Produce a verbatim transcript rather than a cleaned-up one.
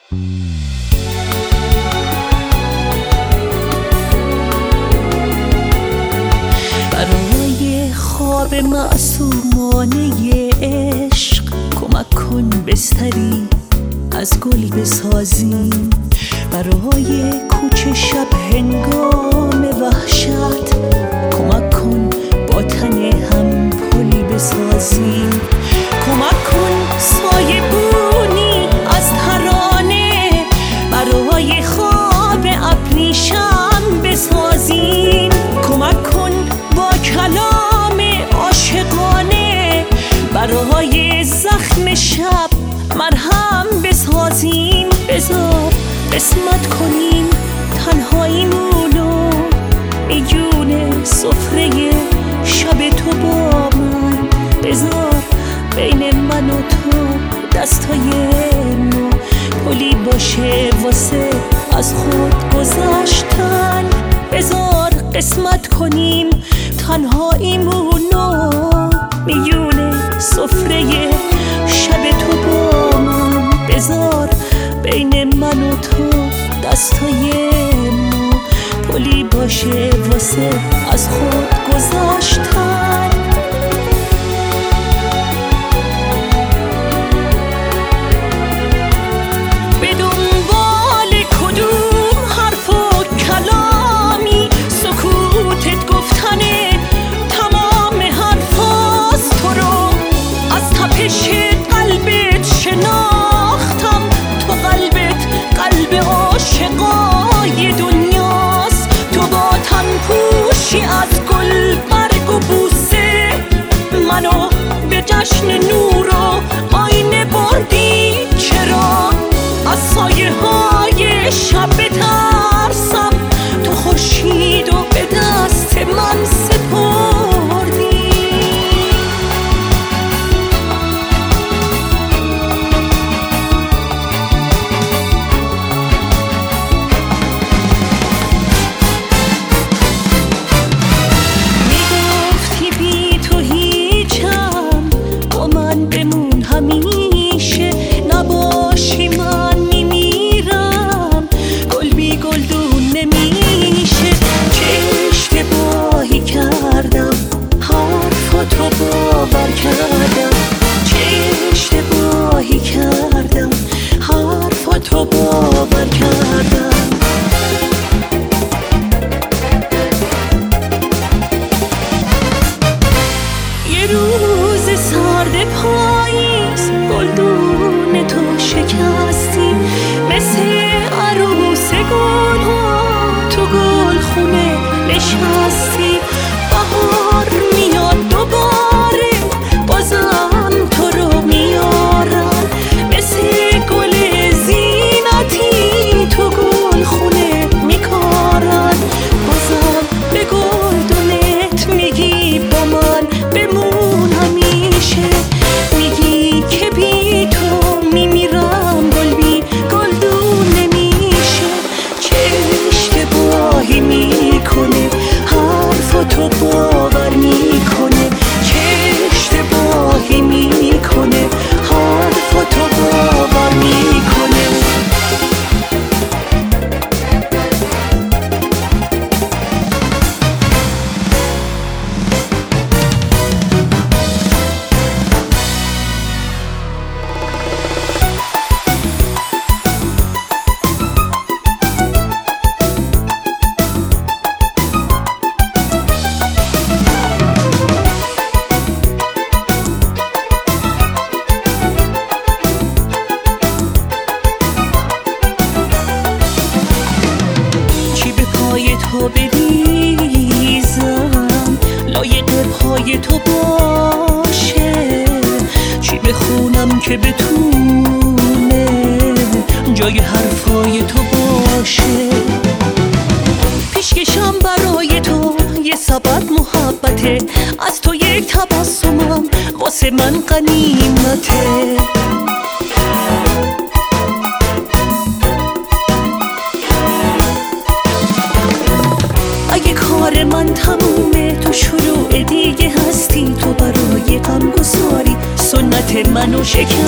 برای خواب معصومانه عشق کمک کن بستری از گل بسازیم. برای کوچه شب هنگام وحشت کمک کن با تن هم پل بسازیم. کمک کن سایه بونی از ترانه برای خواب ابریشم بسازیم. کمک کن با کلام عاشقانه برای زخم شب مرهم بسازیم. بذار قسمت کنیم تنهاییمونو میونه سفره شب تو با من. بذار بین من و تو دستای ما پلی باشه واسه از خود گذشتن. بذار قسمت کنیم تنهاییمونو میونه سفره شب تو با من. بذار بین من و تو دستای ما پلی باشه واسه از خود گذاشتن. به دنبال کدوم حرف و کلامی سکوتت گفتنه تمام حرفاست. تو رو از تپش قلبت شناختم. تو قلبت قلب عاشقای دنیاست. تو با تن پوشی از گل برگ و بوسه منو به جشن نور و آینه بردی. چرا از سایه های شب بترسم؟ تو خورشید و به دست من سپردی. تو باور کردم چه اشتباهی کردم، حرفا تو باور کردم. یه روز سرد پاییز گلدون تو شکستی مثل عروس گل ها تو گل خونه نشستی. بهار میاد دوباره بازم تو رو میارم مثل گل زینتی تو گل خونه میکارن. بازم به گلدونت میگی با من بمون همیشه. میگی که بی تو میمیرم گل بی گلدون نمیشه. چه اشتباهی میکنه حرف تو باور میکنه. چه اشتباهی میکنه حرف تو باور میکنه. تو بریزم لایق پای تو باشه. چی بخونم که بتونه جای حرفای تو باشه. پیشکشم برای تو یه سبد محبته. از تو یک تبسمم واسه من غنیمته. اگه کار من تمومه تو شروع دیگه هستی. تو برای غم گساری سنت منو شکر